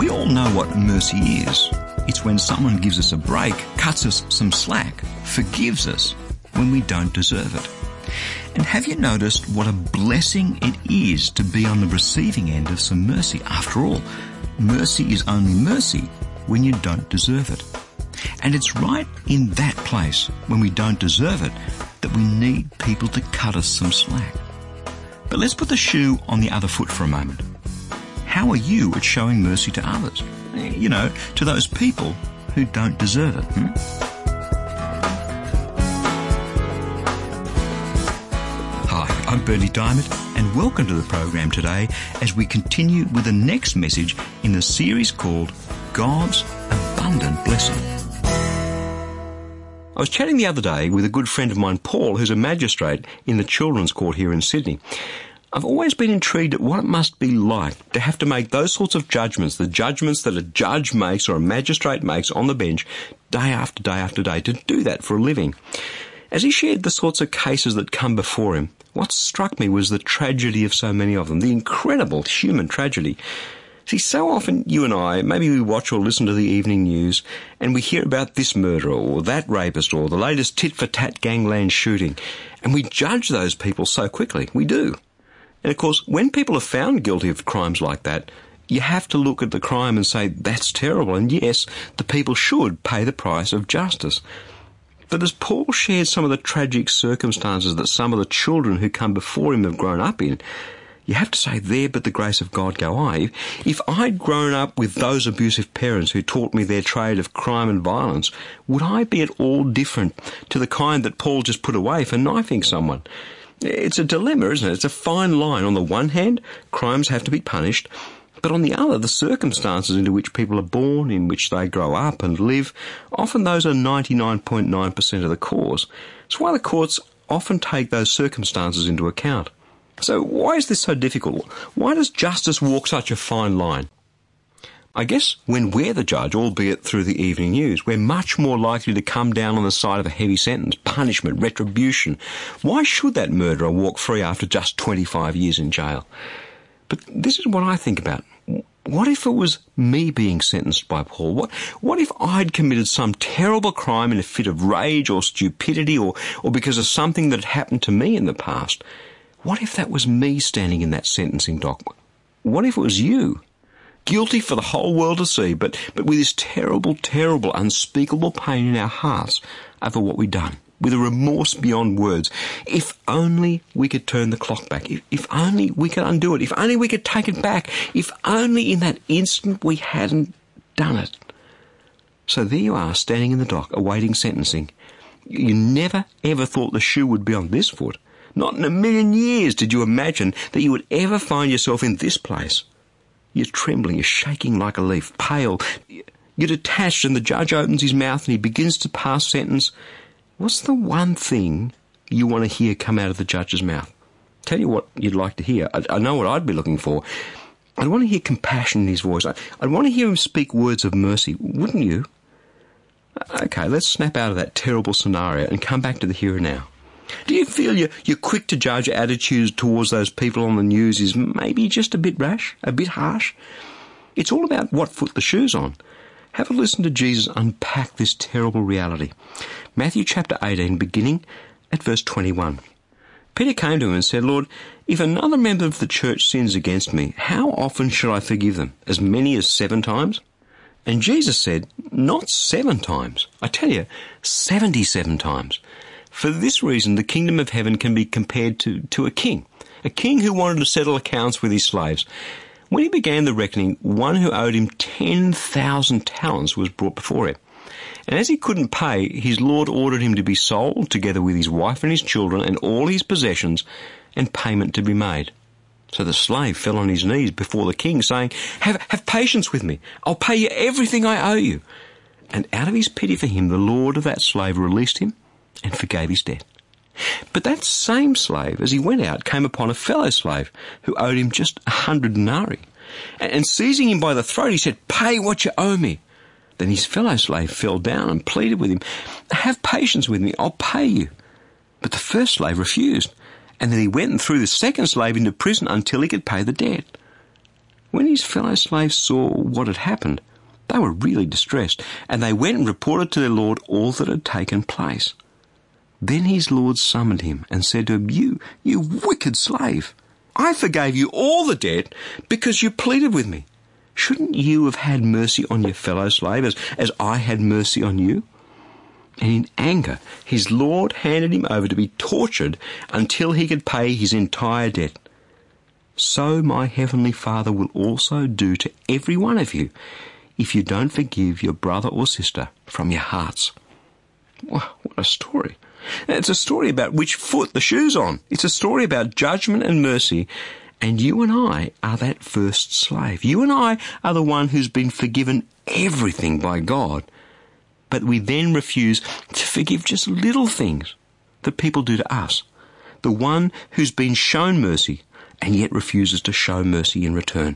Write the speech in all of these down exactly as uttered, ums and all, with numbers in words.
We all know what mercy is. It's when someone gives us a break, cuts us some slack, forgives us when we don't deserve it. And have you noticed what a blessing it is to be on the receiving end of some mercy? After all, mercy is only mercy when you don't deserve it. And it's right in that place, when we don't deserve it, that we need people to cut us some slack. But let's put the shoe on the other foot for a moment. How are you at showing mercy to others? You know, to those people who don't deserve it. Hmm? Hi, I'm Bernie Diamond, and welcome to the program today as we continue with the next message in the series called God's Abundant Blessing. I was chatting the other day with a good friend of mine, Paul, who's a magistrate in the Children's Court here in Sydney. I've always been intrigued at what it must be like to have to make those sorts of judgments, the judgments that a judge makes or a magistrate makes on the bench day after day after day, to do that for a living. As he shared the sorts of cases that come before him, what struck me was the tragedy of so many of them, the incredible human tragedy. See, so often you and I, maybe we watch or listen to the evening news and we hear about this murderer or that rapist or the latest tit-for-tat gangland shooting, and we judge those people so quickly. We do. And of course, when people are found guilty of crimes like that, you have to look at the crime and say, that's terrible, and yes, the people should pay the price of justice. But as Paul shared some of the tragic circumstances that some of the children who come before him have grown up in, you have to say, there but the grace of God go I. If I'd grown up with those abusive parents who taught me their trade of crime and violence, would I be at all different to the kind that Paul just put away for knifing someone? It's a dilemma, isn't it? It's a fine line. On the one hand, crimes have to be punished, but on the other, the circumstances into which people are born, in which they grow up and live, often those are ninety-nine point nine percent of the cause. It's why the courts often take those circumstances into account. So why is this so difficult? Why does justice walk such a fine line? I guess when we're the judge, albeit through the evening news, we're much more likely to come down on the side of a heavy sentence, punishment, retribution. Why should that murderer walk free after just twenty-five years in jail? But this is what I think about. What if it was me being sentenced by Paul? What what if I'd committed some terrible crime in a fit of rage or stupidity or, or because of something that had happened to me in the past? What if that was me standing in that sentencing dock? What if it was you? Guilty for the whole world to see, but, but with this terrible, terrible, unspeakable pain in our hearts over what we'd done, with a remorse beyond words. If only we could turn the clock back. If, if only we could undo it. If only we could take it back. If only in that instant we hadn't done it. So there you are, standing in the dock, awaiting sentencing. You never, ever thought the shoe would be on this foot. Not in a million years did you imagine that you would ever find yourself in this place. You're trembling, you're shaking like a leaf, pale. You're detached, and the judge opens his mouth and he begins to pass sentence. What's the one thing you want to hear come out of the judge's mouth? Tell you what you'd like to hear. I, I know what I'd be looking for. I'd want to hear compassion in his voice. I, I'd want to hear him speak words of mercy, wouldn't you? Okay, let's snap out of that terrible scenario and come back to the here and now. Do you feel your, your quick-to-judge attitude towards those people on the news is maybe just a bit rash, a bit harsh? It's all about what foot the shoe's on. Have a listen to Jesus unpack this terrible reality. Matthew chapter eighteen, beginning at verse twenty-one. Peter came to him and said, Lord, if another member of the church sins against me, how often should I forgive them? As many as seven times? And Jesus said, not seven times. I tell you, seventy-seven times. For this reason, the kingdom of heaven can be compared to, to a king, a king who wanted to settle accounts with his slaves. When he began the reckoning, one who owed him ten thousand talents was brought before him. And as he couldn't pay, his lord ordered him to be sold, together with his wife and his children and all his possessions, and payment to be made. So the slave fell on his knees before the king, saying, Have, have patience with me. I'll pay you everything I owe you. And out of his pity for him, the lord of that slave released him and forgave his debt. But that same slave, as he went out, came upon a fellow slave who owed him just a hundred denarii. And seizing him by the throat, he said, Pay what you owe me. Then his fellow slave fell down and pleaded with him, Have patience with me, I'll pay you. But the first slave refused, and then he went and threw the second slave into prison until he could pay the debt. When his fellow slaves saw what had happened, they were really distressed, and they went and reported to their lord all that had taken place. Then his lord summoned him and said to him, You, you wicked slave, I forgave you all the debt because you pleaded with me. Shouldn't you have had mercy on your fellow slave as, as I had mercy on you? And in anger, his lord handed him over to be tortured until he could pay his entire debt. So my heavenly Father will also do to every one of you if you don't forgive your brother or sister from your hearts. Wow, what a story. It's a story about which foot the shoe's on. It's a story about judgment and mercy, and you and I are that first slave. You and I are the one who's been forgiven everything by God, but we then refuse to forgive just little things that people do to us. The one who's been shown mercy and yet refuses to show mercy in return.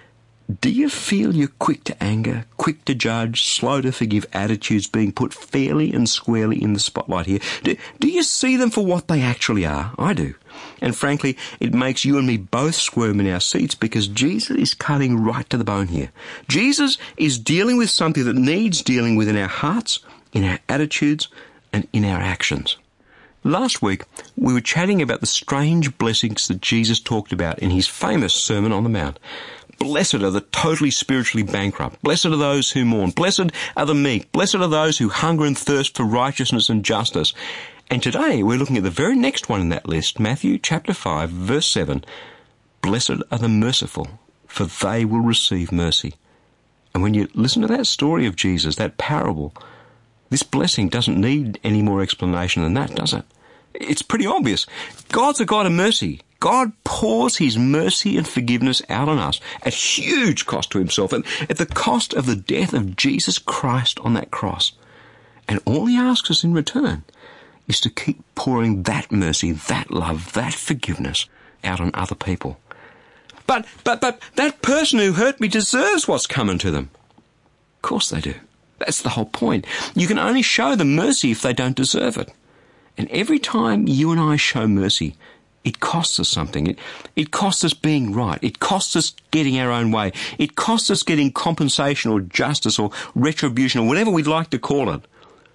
Do you feel you're quick to anger, quick to judge, slow to forgive attitudes being put fairly and squarely in the spotlight here? Do, do you see them for what they actually are? I do. And frankly, it makes you and me both squirm in our seats because Jesus is cutting right to the bone here. Jesus is dealing with something that needs dealing with in our hearts, in our attitudes, and in our actions. Last week, we were chatting about the strange blessings that Jesus talked about in his famous Sermon on the Mount. Blessed are the totally spiritually bankrupt. Blessed are those who mourn. Blessed are the meek. Blessed are those who hunger and thirst for righteousness and justice. And today we're looking at the very next one in that list, Matthew chapter five, verse seven. Blessed are the merciful, for they will receive mercy. And when you listen to that story of Jesus, that parable, this blessing doesn't need any more explanation than that, does it? It's pretty obvious. God's a God of mercy. God pours his mercy and forgiveness out on us at huge cost to himself and at the cost of the death of Jesus Christ on that cross. And all he asks us in return is to keep pouring that mercy, that love, that forgiveness out on other people. But, but, but that person who hurt me deserves what's coming to them. Of course they do. That's the whole point. You can only show them mercy if they don't deserve it. And every time you and I show mercy, it costs us something. It, it costs us being right. It costs us getting our own way. It costs us getting compensation or justice or retribution or whatever we'd like to call it.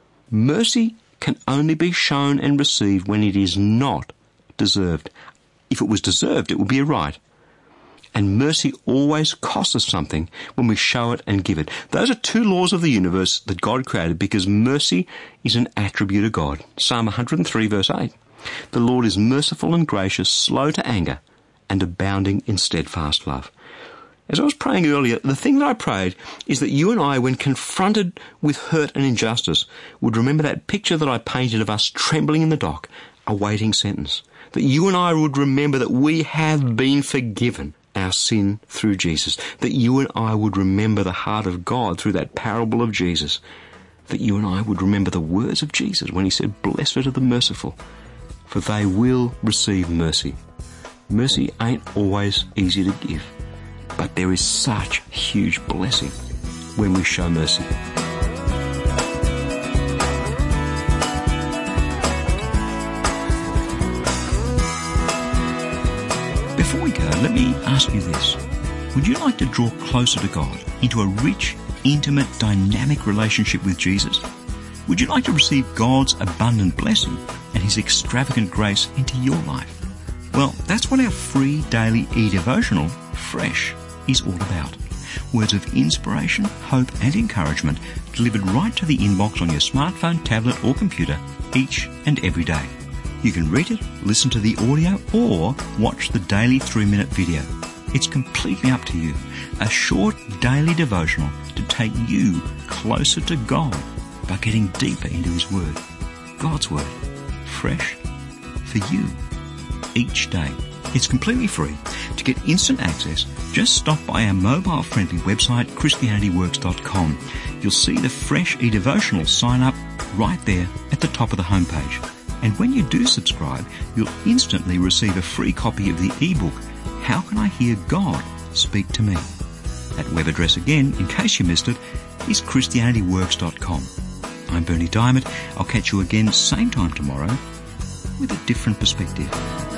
Mercy can only be shown and received when it is not deserved. If it was deserved, it would be a right. And mercy always costs us something when we show it and give it. Those are two laws of the universe that God created because mercy is an attribute of God. Psalm one hundred three verse eight. The Lord is merciful and gracious, slow to anger, and abounding in steadfast love. As I was praying earlier, the thing that I prayed is that you and I, when confronted with hurt and injustice, would remember that picture that I painted of us trembling in the dock, awaiting sentence. That you and I would remember that we have been forgiven our sin through Jesus. That you and I would remember the heart of God through that parable of Jesus. That you and I would remember the words of Jesus when he said, "Blessed are the merciful, for they will receive mercy." Mercy ain't always easy to give, but there is such huge blessing when we show mercy. Before we go, let me ask you this. Would you like to draw closer to God into a rich, intimate, dynamic relationship with Jesus? Would you like to receive God's abundant blessing and his extravagant grace into your life? Well, that's what our free daily e-devotional, Fresh, is all about. Words of inspiration, hope and encouragement delivered right to the inbox on your smartphone, tablet or computer each and every day. You can read it, listen to the audio or watch the daily three-minute video. It's completely up to you. A short daily devotional to take you closer to God by getting deeper into his word. God's word. Fresh for you each day. It's completely free. To get instant access, just stop by our mobile-friendly website, Christianity Works dot com. You'll see the Fresh e-devotional sign up right there at the top of the homepage. And when you do subscribe, you'll instantly receive a free copy of the ebook, How Can I Hear God Speak to Me? That web address again, in case you missed it, is Christianity Works dot com. I'm Bernie Diamond. I'll catch you again same time tomorrow with a different perspective.